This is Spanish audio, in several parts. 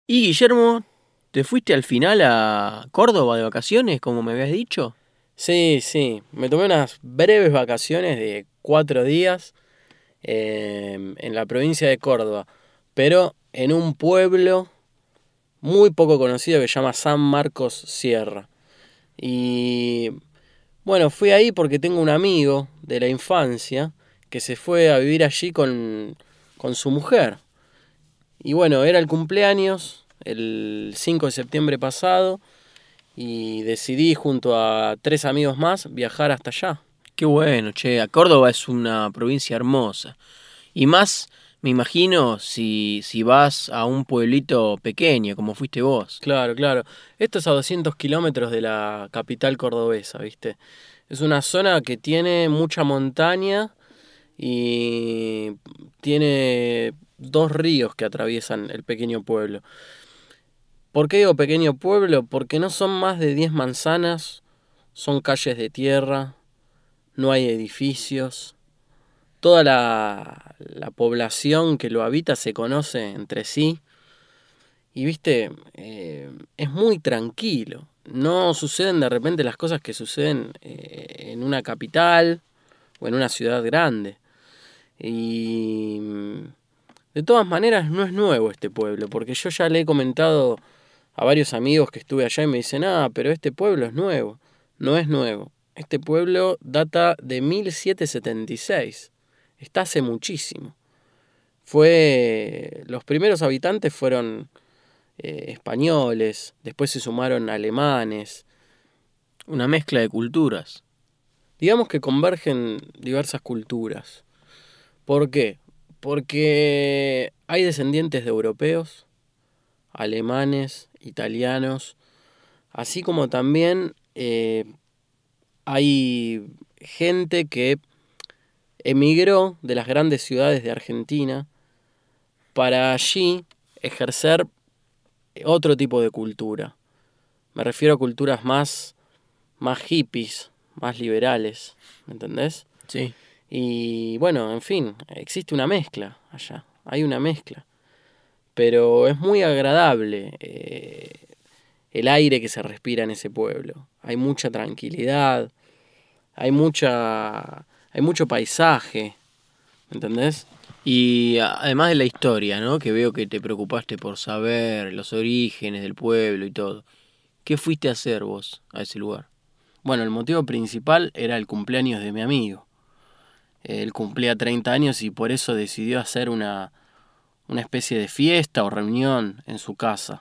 Y Guillermo, ¿te fuiste al final a Córdoba de vacaciones, como me habías dicho? Sí, me tomé unas breves vacaciones de 4 días en la provincia de Córdoba, pero en un pueblo muy poco conocido que se llama San Marcos Sierra. Y bueno, fui ahí porque tengo un amigo de la infancia que se fue a vivir allí con su mujer. Y bueno, era el cumpleaños el 5 de septiembre pasado y decidí junto a 3 amigos más viajar hasta allá. Qué bueno, che, a Córdoba es una provincia hermosa. Y más, me imagino, si vas a un pueblito pequeño, como fuiste vos. Claro. Esto es a 200 kilómetros de la capital cordobesa, ¿viste? Es una zona que tiene mucha montaña y tiene dos ríos que atraviesan el pequeño pueblo. ¿Por qué digo pequeño pueblo? Porque no son más de 10 manzanas, son calles de tierra, no hay edificios. Toda la población que lo habita se conoce entre sí. Y viste, es muy tranquilo. No suceden de repente las cosas que suceden en una capital o en una ciudad grande. Y de todas maneras no es nuevo este pueblo, porque yo ya le he comentado a varios amigos que estuve allá y me dicen, pero este pueblo es nuevo. No es nuevo. Este pueblo data de 1776. Está hace muchísimo. Los primeros habitantes fueron españoles, después se sumaron alemanes. Una mezcla de culturas. Digamos que convergen diversas culturas. ¿Por qué? Porque hay descendientes de europeos, alemanes, italianos, así como también hay gente que emigró de las grandes ciudades de Argentina para allí ejercer otro tipo de cultura. Me refiero a culturas más hippies, más liberales, ¿me entendés? Sí. Y bueno, en fin, existe una mezcla allá, hay una mezcla. Pero es muy agradable el aire que se respira en ese pueblo. Hay mucha tranquilidad, hay mucho paisaje, ¿me entendés? Y además de la historia, ¿no? Que veo que te preocupaste por saber los orígenes del pueblo y todo. ¿Qué fuiste a hacer vos a ese lugar? Bueno, el motivo principal era el cumpleaños de mi amigo. Él cumplía 30 años y por eso decidió hacer una especie de fiesta o reunión en su casa.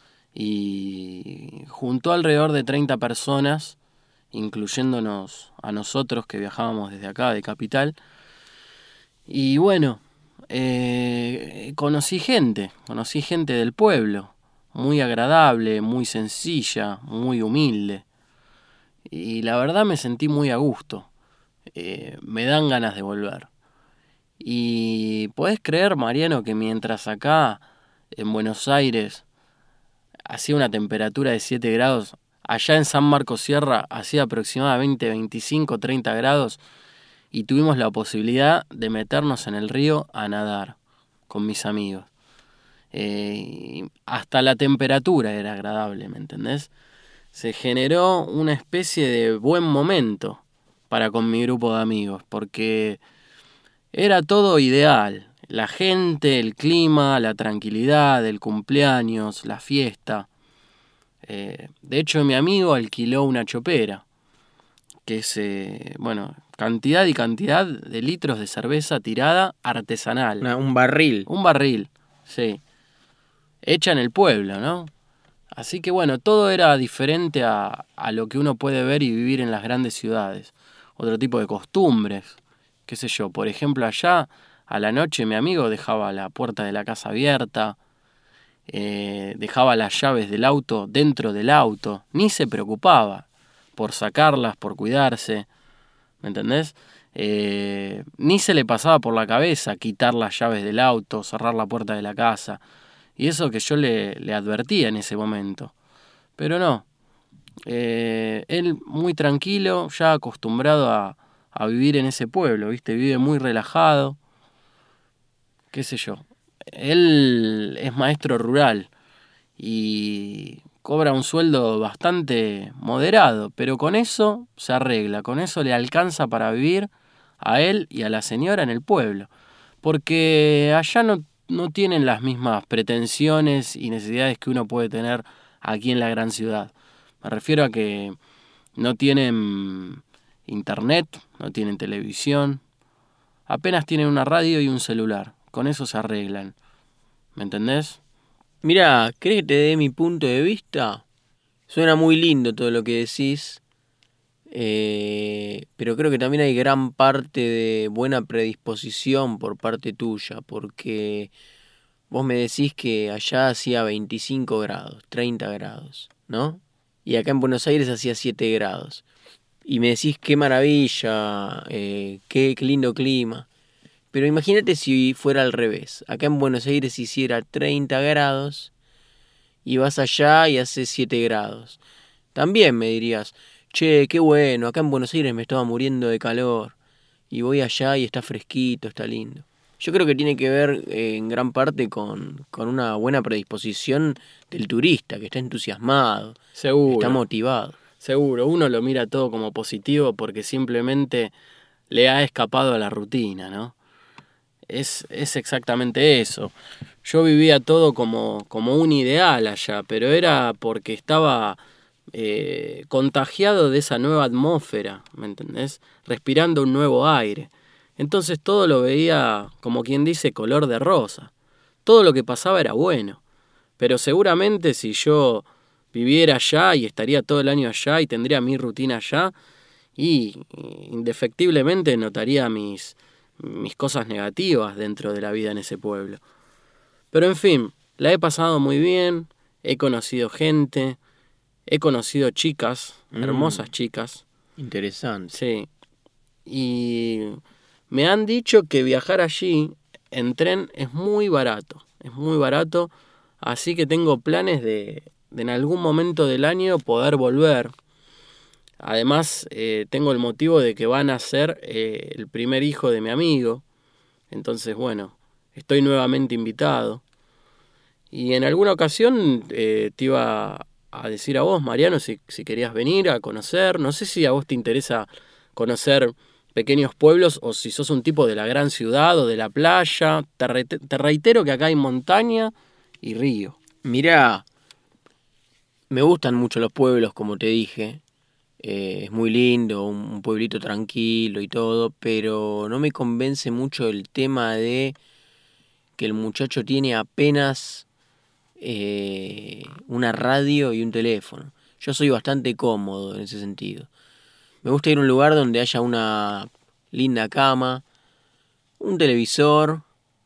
Y juntó alrededor de 30 personas, incluyéndonos a nosotros que viajábamos desde acá, de Capital. Y bueno, conocí gente del pueblo, muy agradable, muy sencilla, muy humilde. Y la verdad me sentí muy a gusto. Me dan ganas de volver. Y podés creer, Mariano, que mientras acá en Buenos Aires hacía una temperatura de 7 grados, allá en San Marcos Sierra hacía aproximadamente 25, 30 grados y tuvimos la posibilidad de meternos en el río a nadar con mis amigos. Hasta la temperatura era agradable, ¿me entendés? Se generó una especie de buen momento para con mi grupo de amigos, porque era todo ideal. La gente, el clima, la tranquilidad, el cumpleaños, la fiesta. De hecho, mi amigo alquiló una chopera, que es, cantidad y cantidad de litros de cerveza tirada artesanal. Un barril. Un barril, sí. Hecha en el pueblo, ¿no? Así que bueno, todo era diferente a lo que uno puede ver y vivir en las grandes ciudades. Otro tipo de costumbres, qué sé yo. Por ejemplo, allá a la noche mi amigo dejaba la puerta de la casa abierta, dejaba las llaves del auto dentro del auto, ni se preocupaba por sacarlas, por cuidarse, ¿me entendés? Ni se le pasaba por la cabeza quitar las llaves del auto, cerrar la puerta de la casa. Y eso que yo le advertía en ese momento. Pero no. Él muy tranquilo, ya acostumbrado a vivir en ese pueblo, ¿viste? Vive muy relajado. Qué sé yo. Él es maestro rural y cobra un sueldo bastante moderado, pero con eso se arregla, con eso le alcanza para vivir a él y a la señora en el pueblo, porque allá no tienen las mismas pretensiones y necesidades que uno puede tener aquí en la gran ciudad. Me refiero a que no tienen internet, no tienen televisión, apenas tienen una radio y un celular, con eso se arreglan, ¿me entendés? Mirá, ¿querés que te dé mi punto de vista? Suena muy lindo todo lo que decís, pero creo que también hay gran parte de buena predisposición por parte tuya, porque vos me decís que allá hacía 25 grados, 30 grados, ¿no? Y acá en Buenos Aires hacía 7 grados. Y me decís qué maravilla, qué lindo clima. Pero imagínate si fuera al revés. Acá en Buenos Aires hiciera 30 grados y vas allá y hace 7 grados. También me dirías, che, qué bueno, acá en Buenos Aires me estaba muriendo de calor. Y voy allá y está fresquito, está lindo. Yo creo que tiene que ver en gran parte con una buena predisposición del turista, que está entusiasmado, Seguro. está motivado. Seguro, uno lo mira todo como positivo porque simplemente le ha escapado a la rutina, ¿no? Es exactamente eso. Yo vivía todo como un ideal allá, pero era porque estaba contagiado de esa nueva atmósfera, ¿me entendés? Respirando un nuevo aire. Entonces todo lo veía, como quien dice, color de rosa. Todo lo que pasaba era bueno. Pero seguramente si yo viviera allá y estaría todo el año allá y tendría mi rutina allá, y indefectiblemente notaría mis cosas negativas dentro de la vida en ese pueblo. Pero en fin, la he pasado muy bien, he conocido gente, he conocido chicas, hermosas chicas. Interesante. Sí. Y me han dicho que viajar allí en tren es muy barato, así que tengo planes de en algún momento del año poder volver. Además, tengo el motivo de que van a ser el primer hijo de mi amigo. Entonces, bueno, estoy nuevamente invitado. Y en alguna ocasión te iba a decir a vos, Mariano, si querías venir a conocer. No sé si a vos te interesa conocer pequeños pueblos o si sos un tipo de la gran ciudad o de la playa. Te reitero que acá hay montaña y río. Mirá, me gustan mucho los pueblos, como te dije. Es muy lindo, un pueblito tranquilo y todo, pero no me convence mucho el tema de que el muchacho tiene apenas una radio y un teléfono. Yo soy bastante cómodo en ese sentido. Me gusta ir a un lugar donde haya una linda cama, un televisor,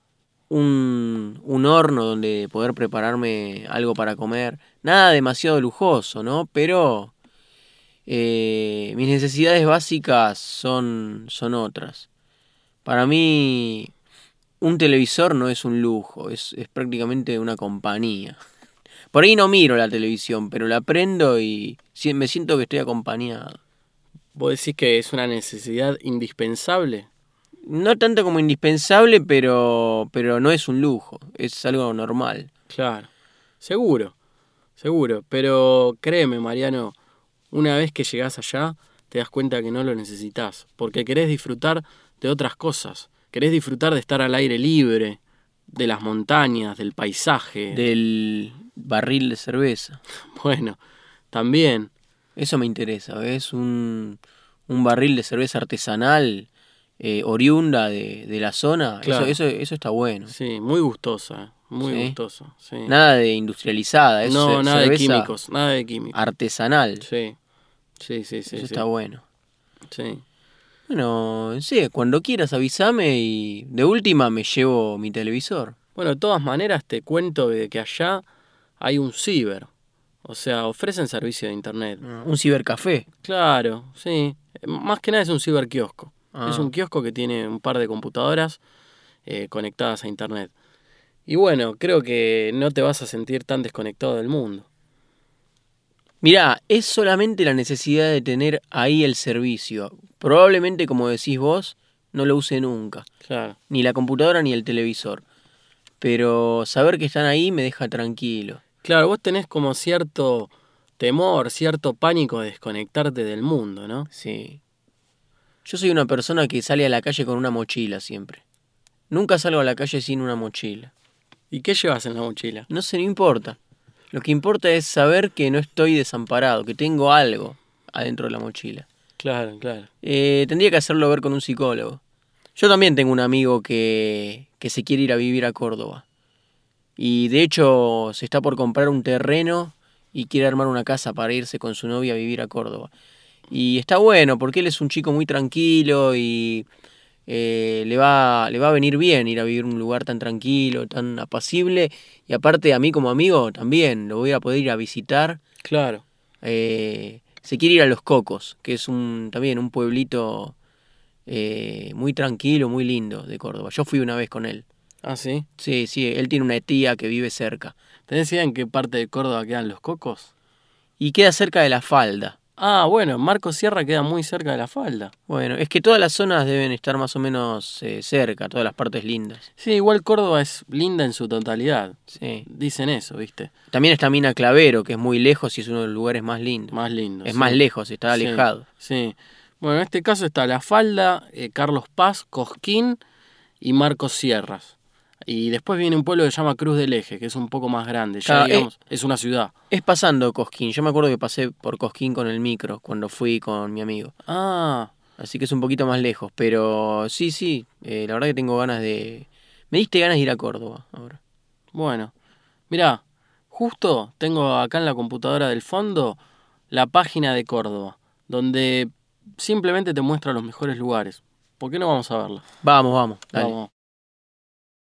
un horno donde poder prepararme algo para comer. Nada demasiado lujoso, ¿no? Pero mis necesidades básicas son otras. Para mí, un televisor no es un lujo, es prácticamente una compañía. Por ahí no miro la televisión, pero la prendo y me siento que estoy acompañado. ¿Vos decís que es una necesidad indispensable? No tanto como indispensable, pero no es un lujo, es algo normal. Claro, seguro, pero créeme, Mariano, una vez que llegás allá, te das cuenta que no lo necesitas, porque querés disfrutar de otras cosas, querés disfrutar de estar al aire libre, de las montañas, del paisaje. Del barril de cerveza. Bueno, también. Eso me interesa, ¿ves? Un barril de cerveza artesanal, oriunda de la zona, claro. eso está bueno. Sí, muy gustosa, muy gustosa. Sí. Nada de industrializada, es no, nada de químicos, artesanal. Sí. Eso está bueno. Sí. Bueno, sí, cuando quieras avísame y de última me llevo mi televisor. Bueno, de todas maneras te cuento de que allá hay un ciber. O sea, ofrecen servicio de internet. Un cibercafé. Claro, sí. Más que nada es un ciberquiosco. Es un kiosco que tiene un par de computadoras conectadas a internet. Y bueno, creo que no te vas a sentir tan desconectado del mundo. Mirá, es solamente la necesidad de tener ahí el servicio. Probablemente, como decís vos, no lo use nunca. Claro. Ni la computadora ni el televisor. Pero saber que están ahí me deja tranquilo. Claro, vos tenés como cierto temor, cierto pánico de desconectarte del mundo, ¿no? Sí. Yo soy una persona que sale a la calle con una mochila siempre. Nunca salgo a la calle sin una mochila. ¿Y qué llevas en la mochila? No sé, no importa. Lo que importa es saber que no estoy desamparado, que tengo algo adentro de la mochila. Claro, claro. Tendría que hacerlo ver con un psicólogo. Yo también tengo un amigo que se quiere ir a vivir a Córdoba. Y de hecho se está por comprar un terreno y quiere armar una casa para irse con su novia a vivir a Córdoba. Y está bueno porque él es un chico muy tranquilo y le va a venir bien ir a vivir en un lugar tan tranquilo, tan apacible. Y aparte a mí como amigo también lo voy a poder ir a visitar. Claro. Se quiere ir a Los Cocos, que es también un pueblito muy tranquilo, muy lindo de Córdoba. Yo fui una vez con él. ¿Ah, sí? Sí, él tiene una tía que vive cerca. ¿Tenés idea en qué parte de Córdoba quedan Los Cocos? Y queda cerca de La Falda. Ah, bueno, Marcos Sierra queda muy cerca de La Falda. Bueno, es que todas las zonas deben estar más o menos cerca, todas las partes lindas. Sí, igual Córdoba es linda en su totalidad. Sí. Dicen eso, ¿viste? También está Mina Clavero, que es muy lejos y es uno de los lugares más lindos. Más lindo. Es sí. más lejos, está Sí, alejado. Sí. Bueno, en este caso está La Falda, Carlos Paz, Cosquín y Marcos Sierras. Y después viene un pueblo que se llama Cruz del Eje, que es un poco más grande. Ya, Claro, digamos, es una ciudad. Es pasando Cosquín. Yo me acuerdo que pasé por Cosquín con el micro cuando fui con mi amigo. Ah, Así que es un poquito más lejos. Pero sí, la verdad que tengo ganas de... Me diste ganas de ir a Córdoba ahora. bueno. Mirá, justo tengo acá en la computadora del fondo la página de Córdoba, donde simplemente te muestra los mejores lugares. ¿Por qué no vamos a verla? Vamos, dale. Vamos.